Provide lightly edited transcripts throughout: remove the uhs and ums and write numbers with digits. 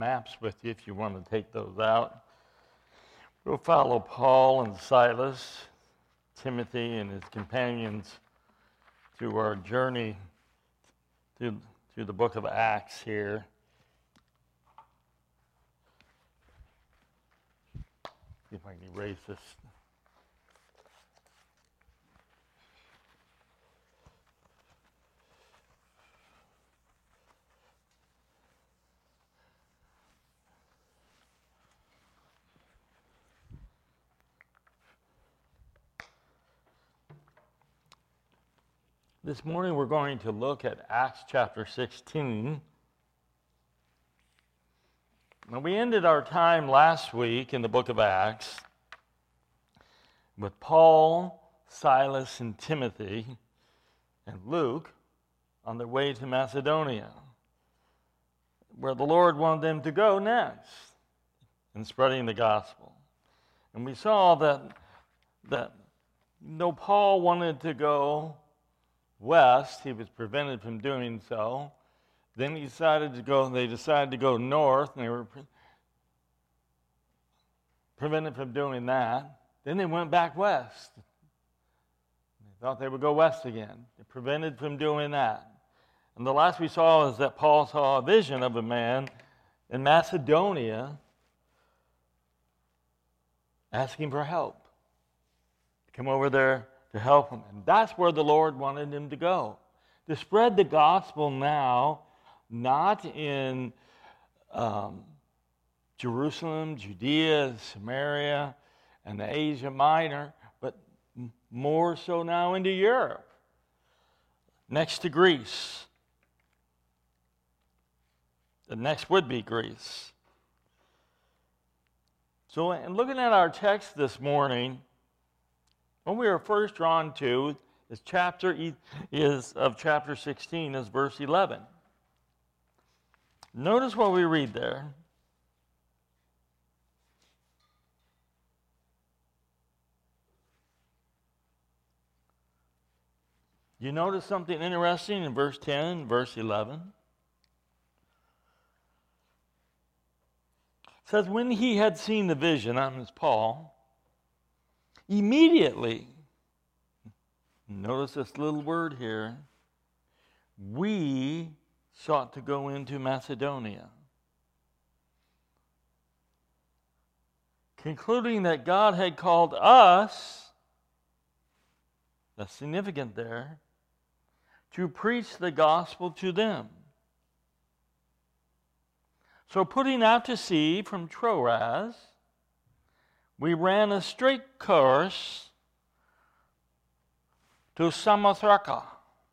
maps with you if you want to take those out. We'll follow Paul and Silas, Timothy and his companions through our journey through the book of Acts here. See if I can erase this. This morning we're going to look at Acts chapter 16. Now, we ended our time last week in the book of Acts with Paul, Silas, and Timothy, and Luke on their way to Macedonia, where the Lord wanted them to go next in spreading the gospel. And we saw that though Paul wanted to go west, he was prevented from doing so. Then they decided to go north, and they were prevented from doing that. Then they went back west. They thought they would go west again. They're prevented from doing that. And the last we saw is that Paul saw a vision of a man in Macedonia asking for help. To come over there to help him. And that's where the Lord wanted him to go. To spread the gospel now, not in Jerusalem, Judea, Samaria, and the Asia Minor, but more so now into Europe, next to Greece. The next would be Greece. So, in looking at our text this morning, what we are first drawn to is chapter 16 is verse 11. Notice what we read there. You notice something interesting in verse 10 and verse 11? It says, when he had seen the vision, that was Paul, immediately, notice this little word here, we sought to go into Macedonia, concluding that God had called us, that's significant there, to preach the gospel to them. So putting out to sea from Troas, we ran a straight course to Samothrace.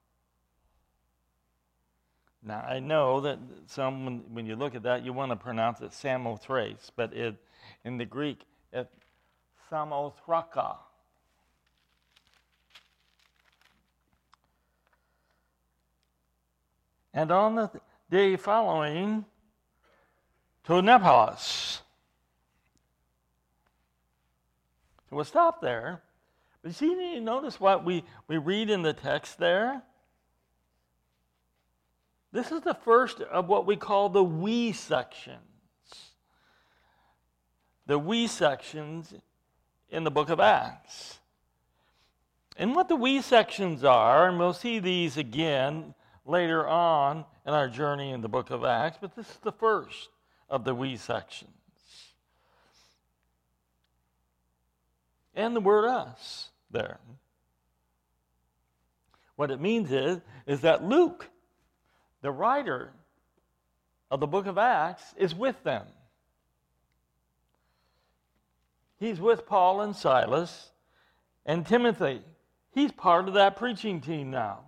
Now, I know that when you look at that, you want to pronounce it Samothrace, but in the Greek, it's Samothrace. And on the day following, to Neapolis. So we'll stop there. But see, you notice what we read in the text there? This is the first of what we call the we sections. The we sections in the book of Acts. And what the we sections are, and we'll see these again later on in our journey in the book of Acts, but this is the first of the we sections. And the word us there. What it means is that Luke, the writer of the book of Acts, is with them. He's with Paul and Silas and Timothy. He's part of that preaching team now.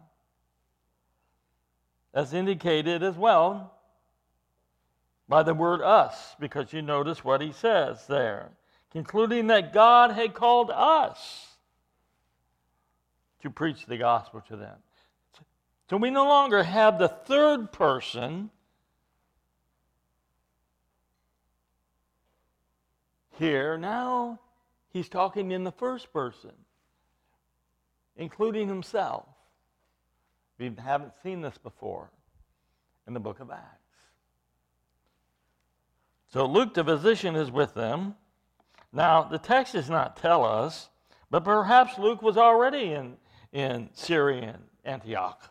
As indicated as well by the word us, because you notice what he says there. Concluding that God had called us to preach the gospel to them. So we no longer have the third person here. Now he's talking in the first person, including himself. We haven't seen this before in the book of Acts. So Luke the physician is with them. Now, the text does not tell us, but perhaps Luke was already in Syria and Antioch.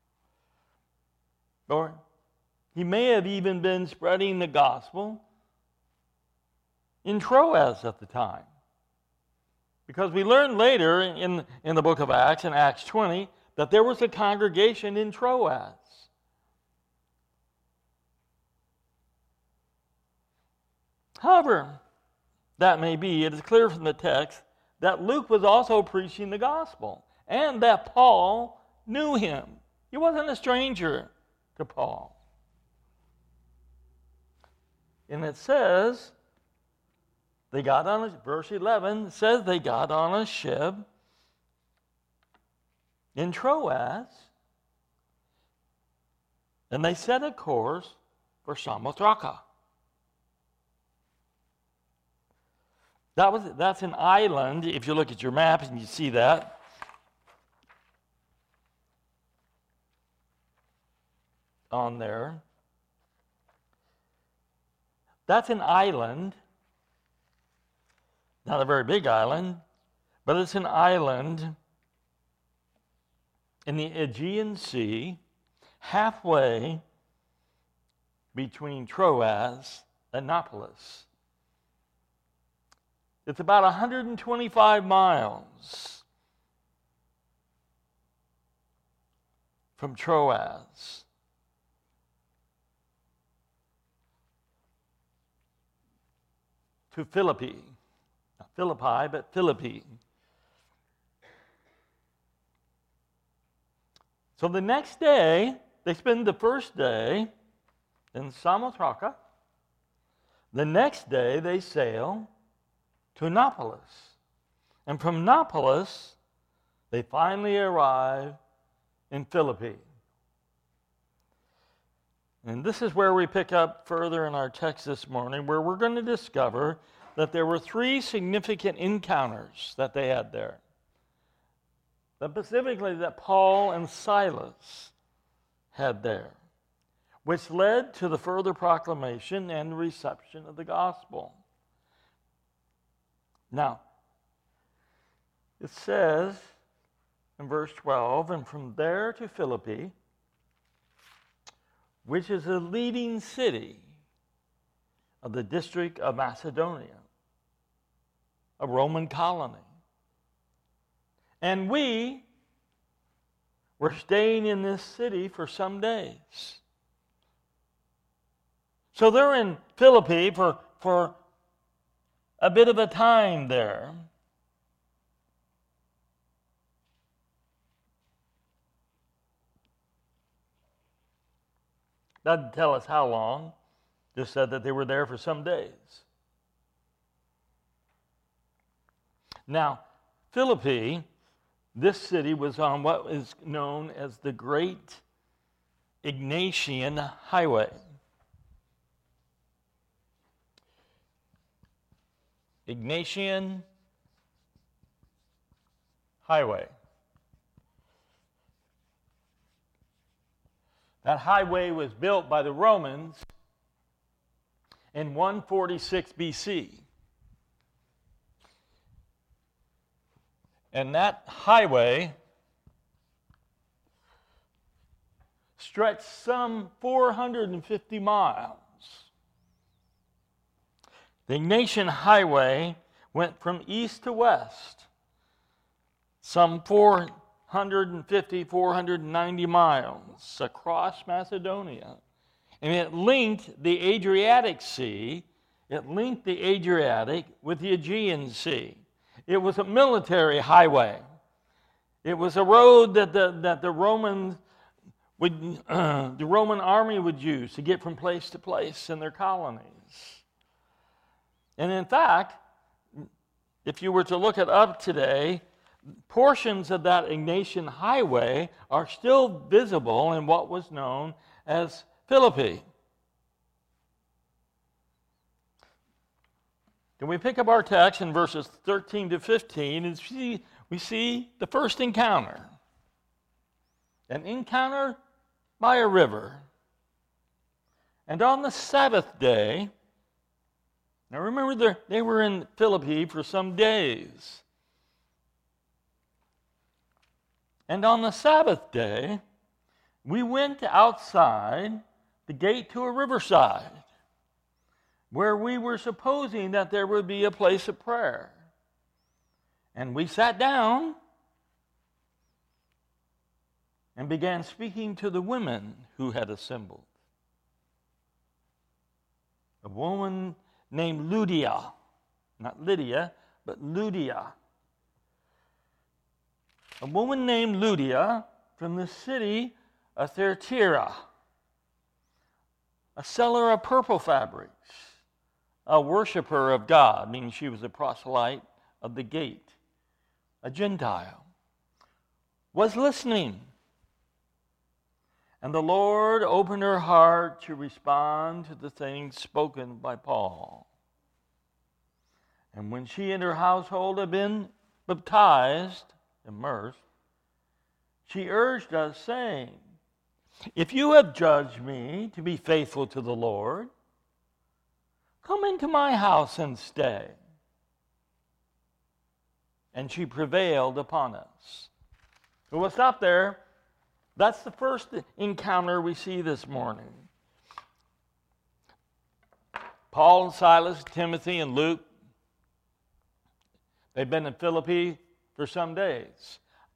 Or he may have even been spreading the gospel in Troas at the time. Because we learn later in the book of Acts, in Acts 20, that there was a congregation in Troas. However that may be, it is clear from the text that Luke was also preaching the gospel and that Paul knew him. He wasn't a stranger to Paul. And it says, they got on verse 11 says they got on a ship in Troas, and they set a course for Samothraka. That's an island, if you look at your map and you see that. On there. That's an island. Not a very big island, but it's an island in the Aegean Sea, halfway between Troas and Neapolis. It's about 125 miles from Troas. To Philippi. Not Philippi, but Philippi. So the next day, they spend the first day in Samothraka. The next day, they sail to Neapolis. And from Neapolis, they finally arrive in Philippi. And this is where we pick up further in our text this morning, where we're going to discover that there were three significant encounters that they had there. Specifically that Paul and Silas had there, which led to the further proclamation and reception of the gospel. Now, it says in verse 12, and from there to Philippi, which is a leading city of the district of Macedonia, a Roman colony. And we were staying in this city for some days. So they're in Philippi for a bit of a time there. Doesn't tell us how long, just said that they were there for some days. Now, Philippi, this city was on what is known as the Great Egnatian Highway. Egnatian Highway. That highway was built by the Romans in 146 BC. And that highway stretched some 450 miles. The Egnatian Highway went from east to west, some 450, 490 miles across Macedonia. And it linked the Adriatic Sea, it linked the Adriatic with the Aegean Sea. It was a military highway. It was a road that the Romans would, the Roman army would use to get from place to place in their colonies. And in fact, if you were to look it up today, portions of that Egnatian Highway are still visible in what was known as Philippi. Then we pick up our text in verses 13 to 15, and we see the first encounter. An encounter by a river. And on the Sabbath day, Now remember, they were in Philippi for some days. And on the Sabbath day, we went outside the gate to a riverside where we were supposing that there would be a place of prayer. And we sat down and began speaking to the women who had assembled. A woman named Lydia, not Lydia, but Lydia. A woman named Lydia from the city of Thyatira, a seller of purple fabrics, a worshiper of God, meaning she was a proselyte of the gate, a Gentile, was listening. And the Lord opened her heart to respond to the things spoken by Paul. And when she and her household had been baptized, immersed, she urged us, saying, "If you have judged me to be faithful to the Lord, come into my house and stay." And she prevailed upon us. So we'll stop there. That's the first encounter we see this morning. Paul and Silas, Timothy and Luke, they've been in Philippi for some days.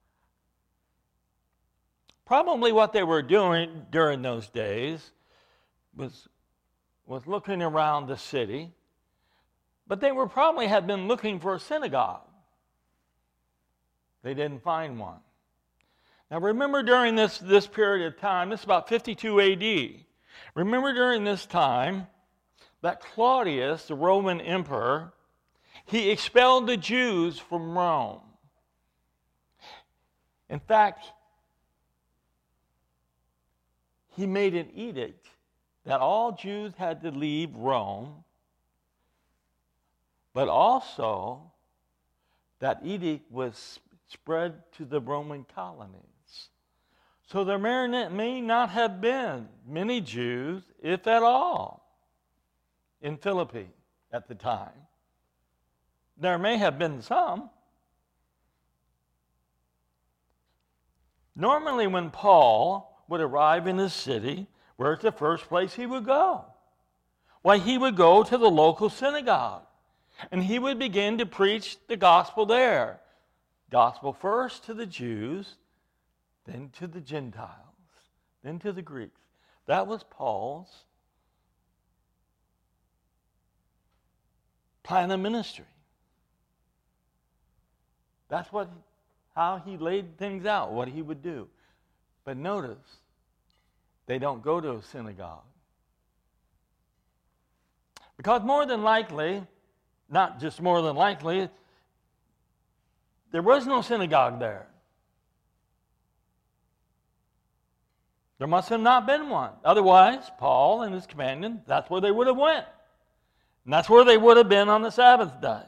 Probably what they were doing during those days was looking around the city, but they were probably had been looking for a synagogue. They didn't find one. Now remember during this period of time, this is about 52 AD. Remember during this time that Claudius, the Roman emperor, he expelled the Jews from Rome. In fact, he made an edict that all Jews had to leave Rome, but also that edict was spread to the Roman colonies. So there may not have been many Jews, if at all, in Philippi at the time. There may have been some. Normally when Paul would arrive in a city, where's the first place he would go? Why, he would go to the local synagogue, and he would begin to preach the gospel there. Gospel first to the Jews, then to the Gentiles, then to the Greeks. That was Paul's plan of ministry. That's how he laid things out, what he would do. But notice, they don't go to a synagogue. Because more than likely, not just more than likely, there was no synagogue there. There must have not been one. Otherwise, Paul and his companions, that's where they would have went. And that's where they would have been on the Sabbath day.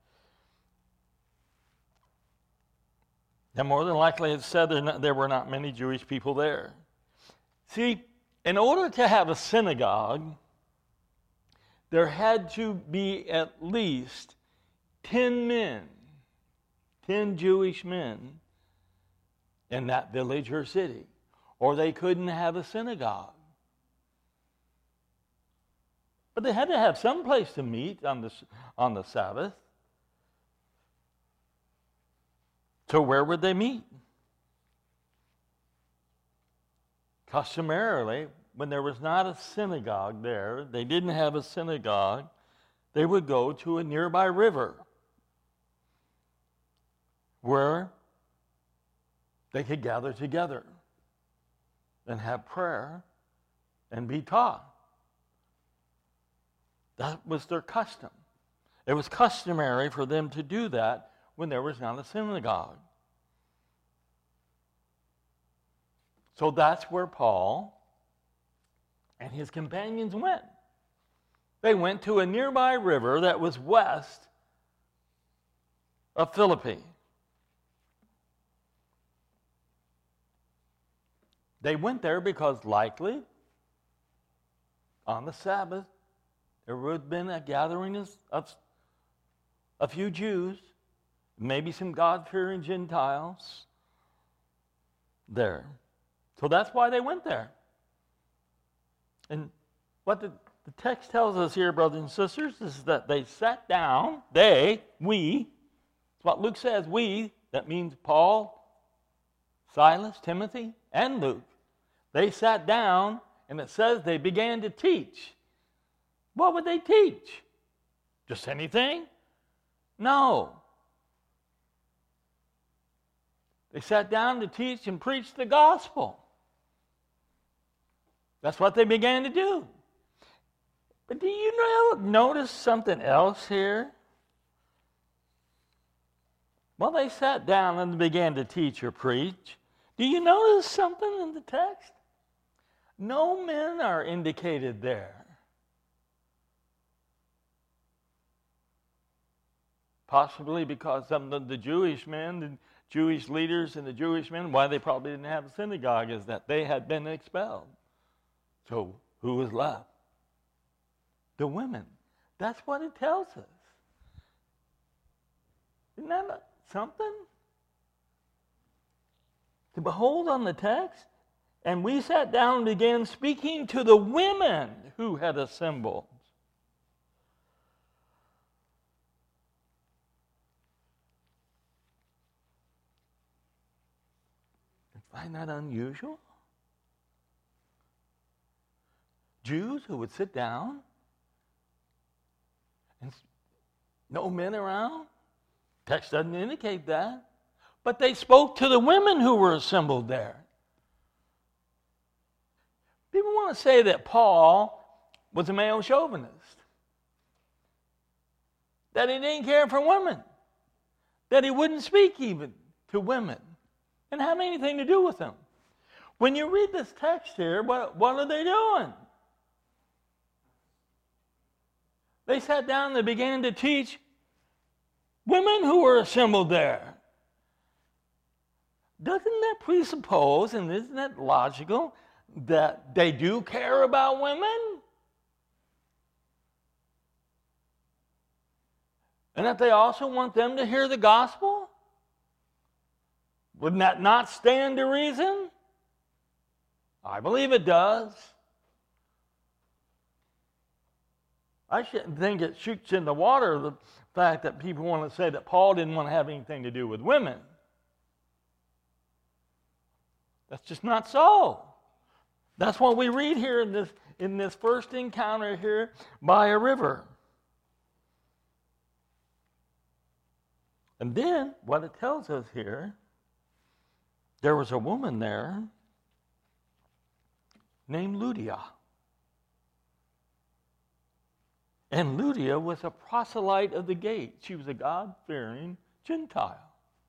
And more than likely it said there were not many Jewish people there. See, in order to have a synagogue, there had to be at least 10 men, 10 Jewish men in that village or city, or they couldn't have a synagogue. But they had to have some place to meet on the Sabbath. So where would they meet? Customarily, when there was not a synagogue there, they didn't have a synagogue, they would go to a nearby river where they could gather together and have prayer and be taught. That was their custom. It was customary for them to do that when there was not a synagogue. So that's where Paul and his companions went. They went to a nearby river that was west of Philippi. They went there because likely on the Sabbath There would have been a gathering of a few Jews, maybe some God-fearing Gentiles there. So that's why they went there. And what the text tells us here, brothers and sisters, is that they sat down, we, it's what Luke says, we, that means Paul, Silas, Timothy, and Luke. They sat down, and it says they began to teach. What would they teach? Just anything? No. They sat down to teach and preach the gospel. That's what they began to do. But do you notice something else here? Well, they sat down and began to teach or preach. Do you notice something in the text? No men are indicated there. Possibly because some of the Jewish men, the Jewish leaders and the Jewish men, why they probably didn't have a synagogue is that they had been expelled. So who was left? The women. That's what it tells us. Isn't that something? To behold on the text, and we sat down and began speaking to the women who had assembled. Find that unusual? Jews who would sit down and no men around? Text doesn't indicate that. But they spoke to the women who were assembled there. People want to say that Paul was a male chauvinist, that he didn't care for women, that he wouldn't speak even to women and have anything to do with them. When you read this text here, what are they doing? They sat down and they began to teach women who were assembled there. Doesn't that presuppose, and isn't that logical, that they do care about women? And that they also want them to hear the gospel? Wouldn't that not stand to reason? I believe it does. I shouldn't think it shoots in the water the fact that people want to say that Paul didn't want to have anything to do with women. That's just not so. That's what we read here in this first encounter here by a river. And then what it tells us here, there was a woman there named Lydia. And Lydia was a proselyte of the gate. She was a God-fearing Gentile.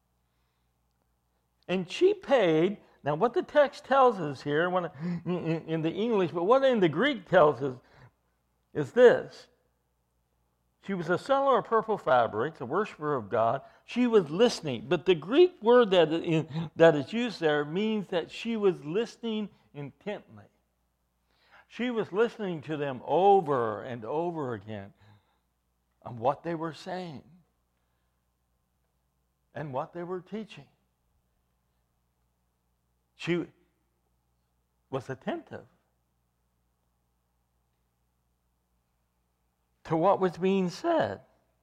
And she paid, now what the text tells us here, in the English, but what in the Greek tells us is this. She was a seller of purple fabrics, a worshiper of God. She was listening. But the Greek word that is used there means that she was listening intently. She was listening to them over and over again on what they were saying and what they were teaching. She was attentive to what was being said.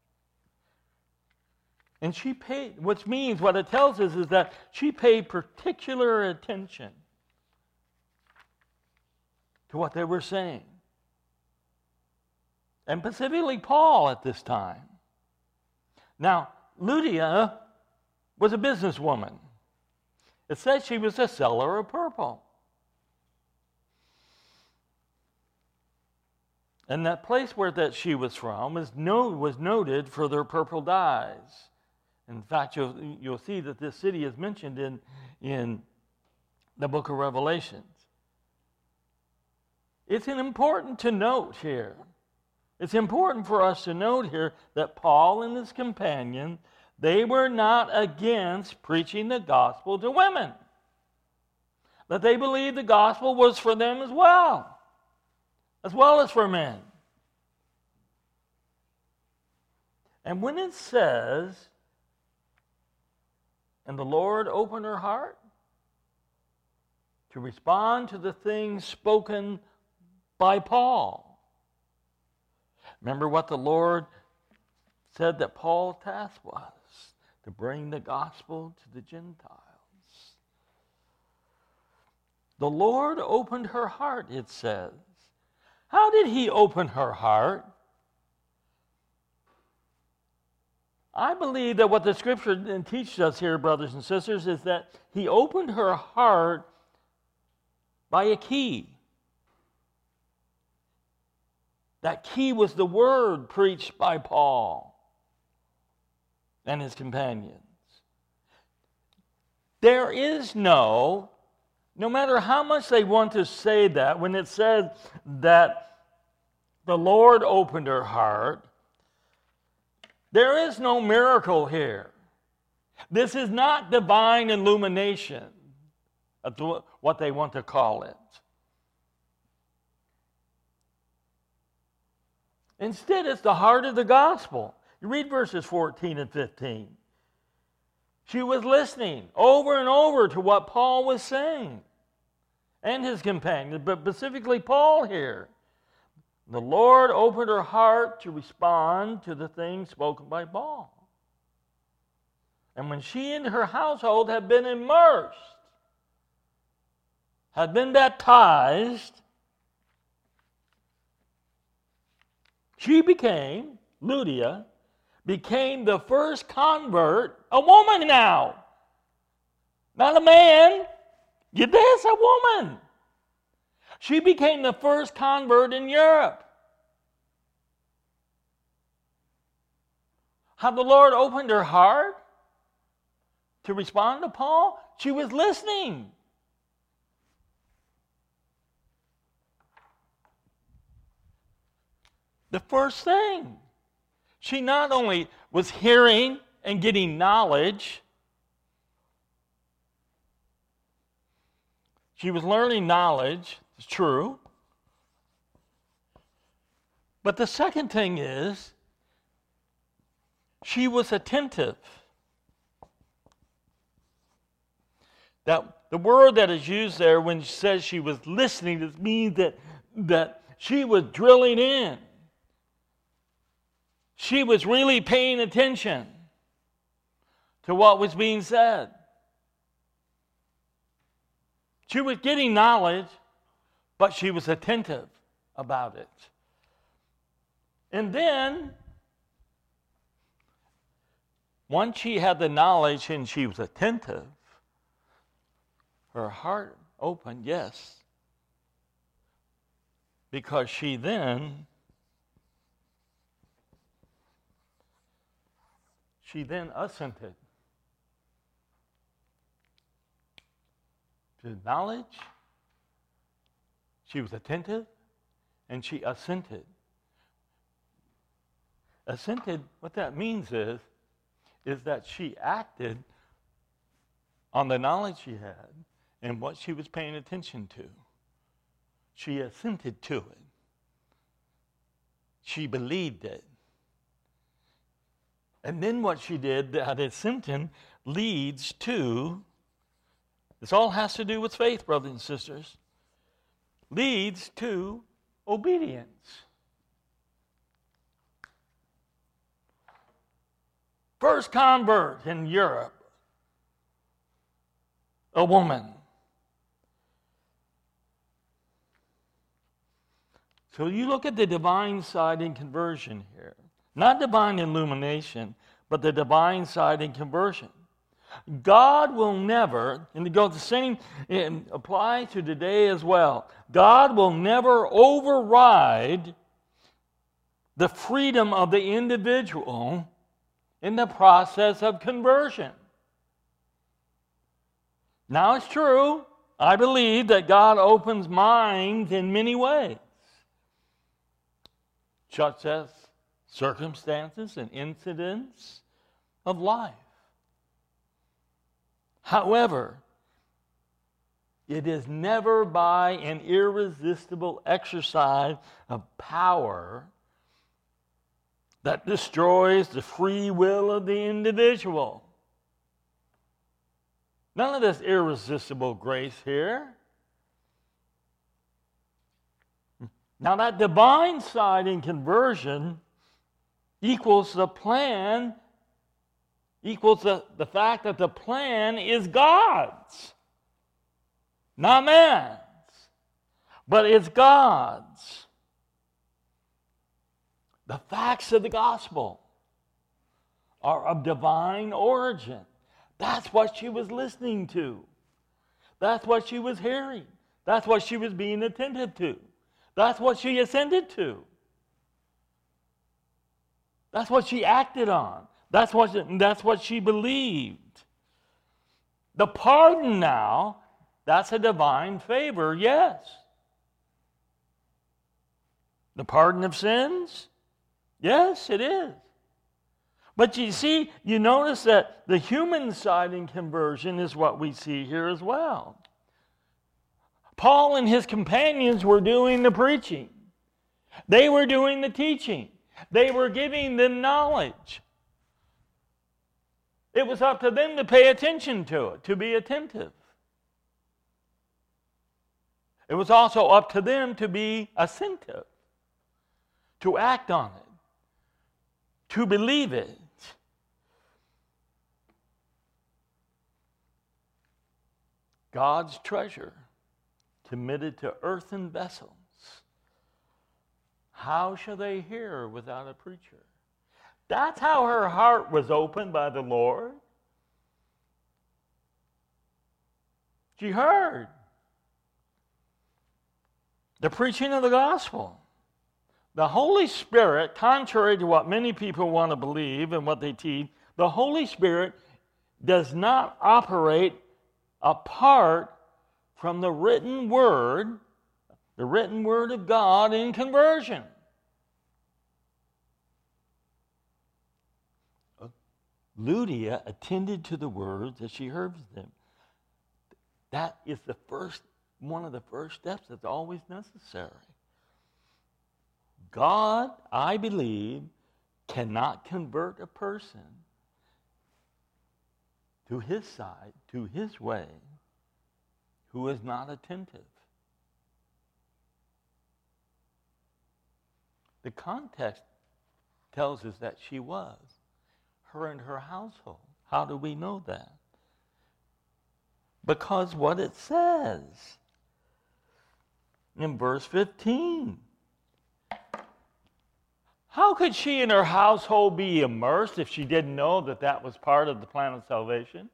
And she paid, what it tells us is that she paid particular attention to what they were saying. And specifically Paul at this time. Now, Lydia was a businesswoman. It says she was a seller of purple. And that place where that she was from was noted for their purple dyes. In fact, you'll see that this city is mentioned in the book of Revelations. It's important to note here. It's important for us to note here that Paul and his companion, they were not against preaching the gospel to women. That they believed the gospel was for them as well as for men. And when it says, and the Lord opened her heart to respond to the things spoken by Paul. Remember what the Lord said that Paul's task was? To bring the gospel to the Gentiles. The Lord opened her heart, it says. How did he open her heart? I believe that what the Scripture teaches us here, brothers and sisters, is that he opened her heart by a key. That key was the word preached by Paul and his companions. There is no matter how much they want to say that, when it says that the Lord opened her heart, there is no miracle here. This is not divine illumination, that's what they want to call it. Instead, it's the heart of the gospel. You read verses 14 and 15. She was listening over and over to what Paul was saying and his companions, but specifically Paul here. The Lord opened her heart to respond to the things spoken by Paul. And when she and her household had been immersed, had been baptized, Lydia became the first convert, a woman now. Not a man. Get this, a woman. She became the first convert in Europe. How the Lord opened her heart to respond to Paul? She was listening. The first thing. She not only was hearing and getting knowledge, she was learning knowledge, it's true. But the second thing is, she was attentive. That the word that is used there when she says she was listening, it means that she was drilling in. She was really paying attention to what was being said. She was getting knowledge, but she was attentive about it. And then, once she had the knowledge and she was attentive, her heart opened, yes. Because she then assented to knowledge. She was attentive and she assented. Assented, what that means is that she acted on the knowledge she had and what she was paying attention to. She assented to it. She believed it. And then what she did, that assenting leads to, this all has to do with faith, brothers and sisters, leads to obedience. First convert in Europe, a woman. So you look at the divine side in conversion here. Not divine illumination, but the divine side in conversion. God will never, and the same applies to today as well, God will never override the freedom of the individual in the process of conversion. Now it's true, I believe that God opens minds in many ways, such as circumstances and incidents of life. However, it is never by an irresistible exercise of power that destroys the free will of the individual. None of this irresistible grace here. Now that divine side in conversion equals the plan, equals the fact that the plan is God's, not man's, but it's God's. The facts of the gospel are of divine origin. That's what she was listening to. That's what she was hearing. That's what she was being attentive to. That's what she assented to. That's what she acted on. That's what she believed. The pardon now, that's a divine favor, yes. The pardon of sins? Yes, it is. But you see, you notice that the human side in conversion is what we see here as well. Paul and his companions were doing the preaching. They were doing the teaching. They were giving them knowledge. It was up to them to pay attention to it, to be attentive. It was also up to them to be attentive, to act on it, to believe it. God's treasure committed to earthen vessels. How shall they hear without a preacher? That's how her heart was opened by the Lord. She heard the preaching of the gospel. The Holy Spirit, contrary to what many people want to believe and what they teach, the Holy Spirit does not operate apart from the written word of God in conversion. Lydia attended to the words as she heard them. That is one of the first steps that's always necessary. God, I believe, cannot convert a person to his side, to his way, who is not attentive. The context tells us that she was, her and her household. How do we know that? Because what it says in verse 15. How could she and her household be immersed if she didn't know that that was part of the plan of salvation?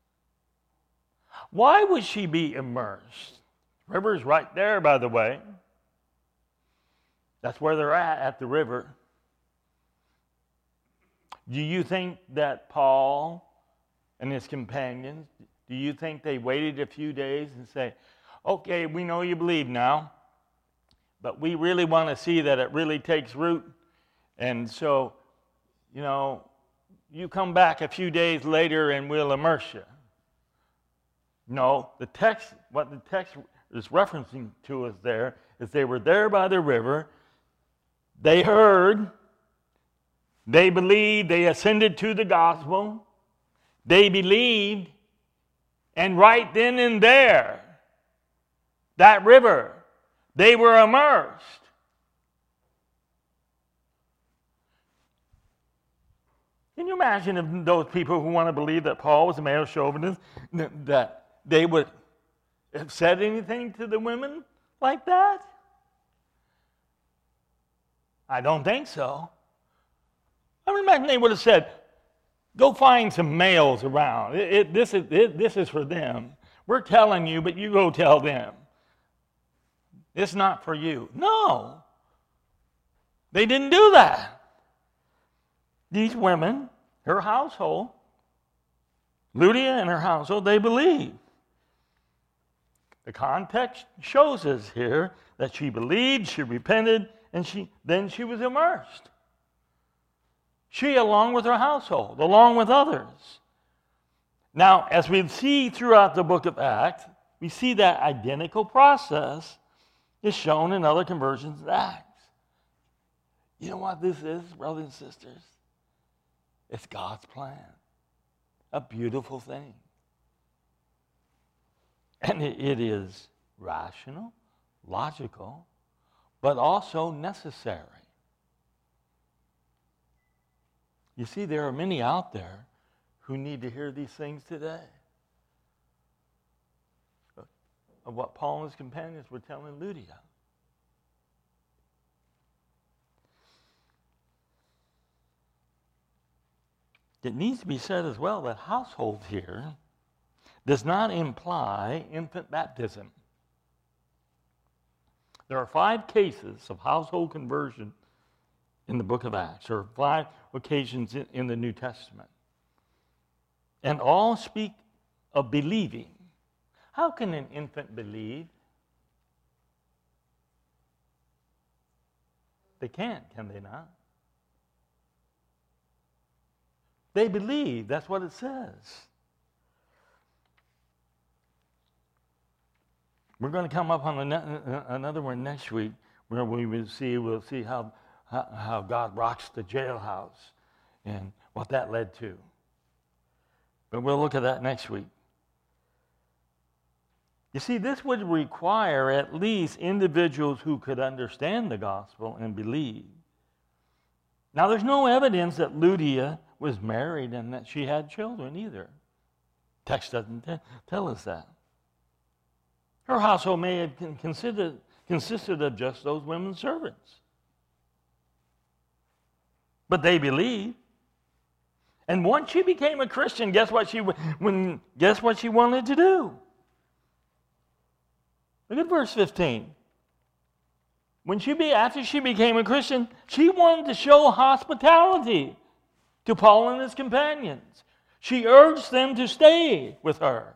Why would she be immersed? The river is right there, by the way. That's where they're at the river. Do you think that Paul and his companions, do you think they waited a few days and say, okay, we know you believe now, but we really want to see that it really takes root? And so, you come back a few days later and we'll immerse you. No, what the text is referencing to us there is they were there by the river. They heard, they believed, they ascended to the gospel, they believed, and right then and there, that river, they were immersed. Can you imagine if those people who want to believe that Paul was a male chauvinist, that they would have said anything to the women like that? I don't think so. I would imagine they would have said, go find some males around. This is for them. We're telling you, but you go tell them. It's not for you. No. They didn't do that. These women, her household, Lydia and her household, they believed. The context shows us here that she believed, she repented, and then she was immersed. She, along with her household, along with others. Now, as we see throughout the book of Acts, we see that identical process is shown in other conversions of Acts. You know what this is, brothers and sisters? It's God's plan. A beautiful thing. And it is rational, logical, but also necessary. You see, there are many out there who need to hear these things today. Of what Paul and his companions were telling Lydia. It needs to be said as well that household here does not imply infant baptism. There are 5 cases of household conversion in the book of Acts, or 5 occasions in the New Testament. And all speak of believing. How can an infant believe? They can't, can they not? They believe. That's what it says. We're going to come up on another one next week where we'll see how God rocks the jailhouse and what that led to. But we'll look at that next week. You see, this would require at least individuals who could understand the gospel and believe. Now, there's no evidence that Lydia was married and that she had children either. Text doesn't tell us that. Her household may have consisted of just those women servants. But they believed. And once she became a Christian, guess what she wanted to do? Look at verse 15. After she became a Christian, she wanted to show hospitality to Paul and his companions. She urged them to stay with her.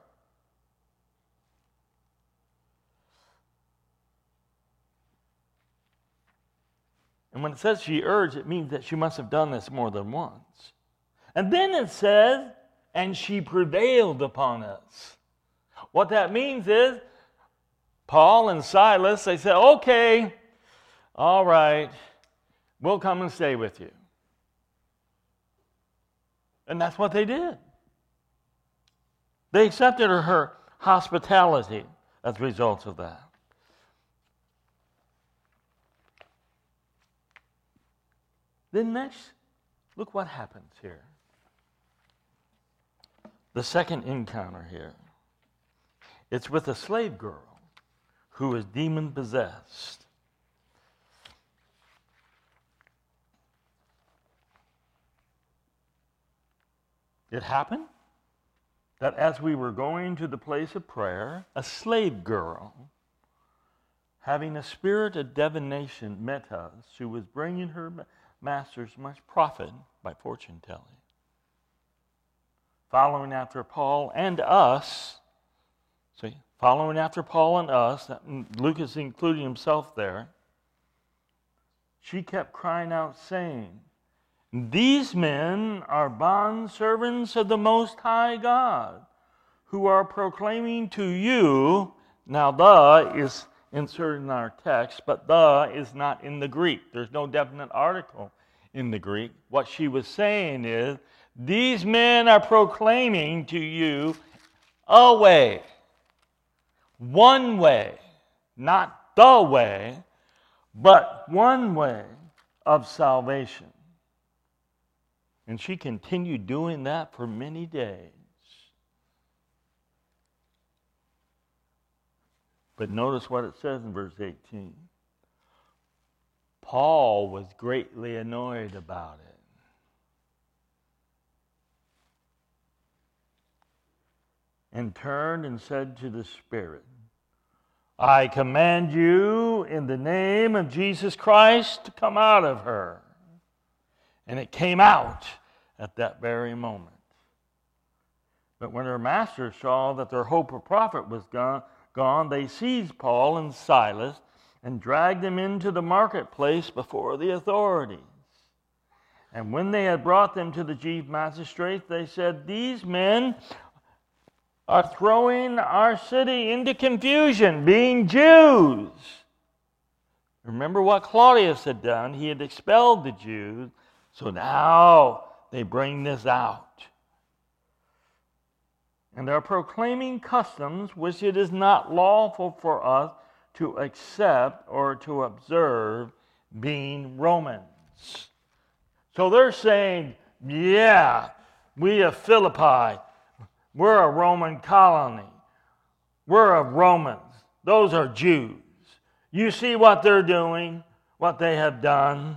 And when it says she urged, it means that she must have done this more than once. And then it says, and she prevailed upon us. What that means is, Paul and Silas, they said, okay, all right, we'll come and stay with you. And that's what they did. They accepted her hospitality as a result of that. Then next, look what happens here. The second encounter here. It's with a slave girl who is demon-possessed. It happened that as we were going to the place of prayer, a slave girl, having a spirit of divination, met us. She was bringing her masters much profit by fortune-telling. Following after Paul and us, following after Paul and us, Luke is including himself there, she kept crying out, saying, these men are bondservants of the Most High God, who are proclaiming to you, now the is inserted in our text, but the is not in the Greek. There's no definite article in the Greek. What she was saying is, these men are proclaiming to you a way, one way, not the way, but one way of salvation. And she continued doing that for many days. But notice what it says in verse 18. Paul was greatly annoyed about it. And turned and said to the Spirit, I command you in the name of Jesus Christ to come out of her. And it came out at that very moment. But when her masters saw that their hope of profit was gone, they seized Paul and Silas and dragged them into the marketplace before the authorities. And when they had brought them to the chief magistrate, they said, these men are throwing our city into confusion, being Jews. Remember what Claudius had done. He had expelled the Jews, so now they bring this out. And are proclaiming customs which it is not lawful for us to accept or to observe, being Romans. So they're saying, yeah, we of Philippi, we're a Roman colony. We're of Romans. Those are Jews. You see what they're doing, what they have done.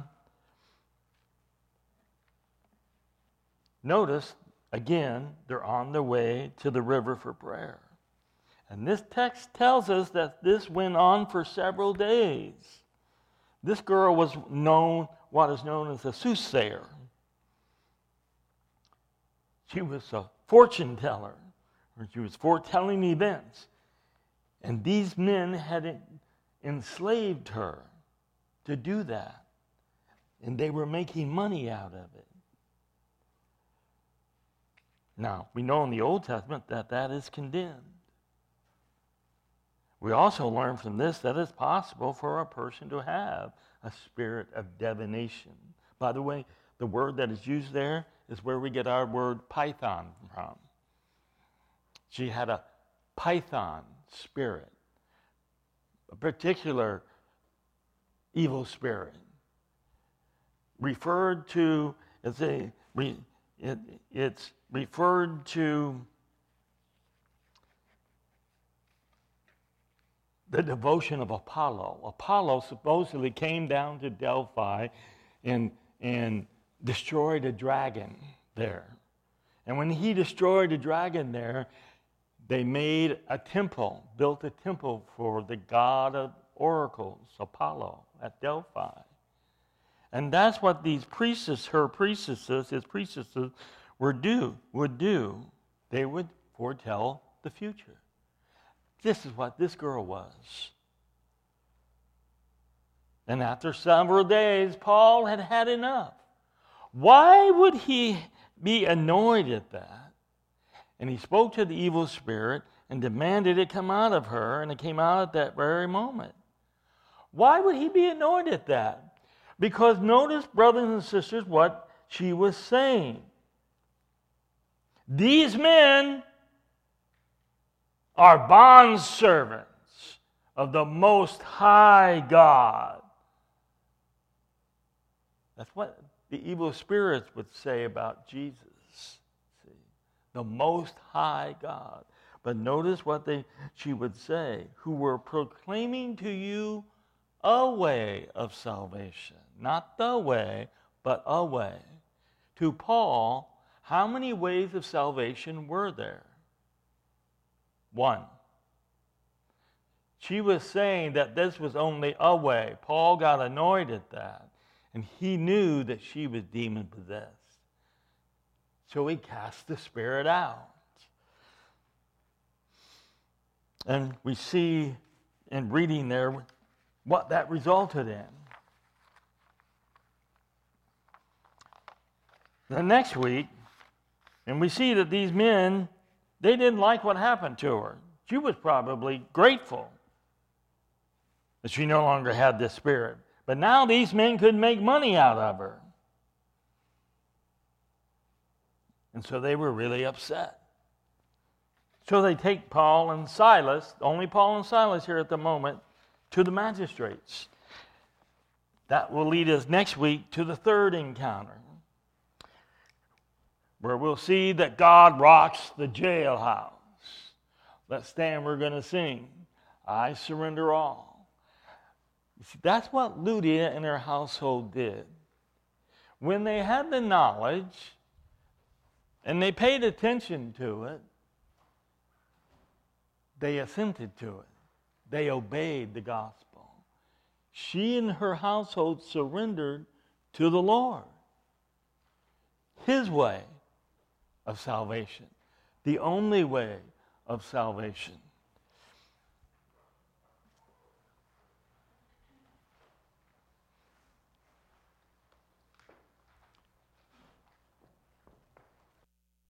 Notice, again, they're on their way to the river for prayer. And this text tells us that this went on for several days. This girl was known, what is known as a soothsayer. She was a fortune teller. She was foretelling events. And these men had enslaved her to do that. And they were making money out of it. Now, we know in the Old Testament that that is condemned. We also learn from this that it's possible for a person to have a spirit of divination. By the way, the word that is used there is where we get our word python from. She had a python spirit, a particular evil spirit, referred to as it's referred to the devotion of Apollo. Apollo supposedly came down to Delphi and destroyed a dragon there. And when he destroyed a dragon there, they made a temple, built a temple for the god of oracles, Apollo, at Delphi. And that's what these priestesses, his priestesses, would do. They would foretell the future. This is what this girl was. And after several days, Paul had had enough. Why would he be annoyed at that? And he spoke to the evil spirit and demanded it come out of her, and it came out at that very moment. Why would he be annoyed at that? Because notice, brothers and sisters, what she was saying. These men are bondservants of the Most High God. That's what the evil spirits would say about Jesus. See, the Most High God. But notice what she would say, who were proclaiming to you a way of salvation. Not the way, but a way. To Paul, how many ways of salvation were there? One. She was saying that this was only a way. Paul got annoyed at that, and he knew that she was demon-possessed. So he cast the spirit out. And we see in reading there what that resulted in. The next week, and we see that these men, they didn't like what happened to her. She was probably grateful that she no longer had this spirit. But now these men could make money out of her. And so they were really upset. So they take Paul and Silas, only Paul and Silas here at the moment, to the magistrates. That will lead us next week to the third encounter, where we'll see that God rocks the jailhouse. Let's stand, we're going to sing, I surrender all. You see, that's what Lydia and her household did. When they had the knowledge and they paid attention to it, they assented to it. They obeyed the gospel. She and her household surrendered to the Lord. His way of salvation. The only way of salvation.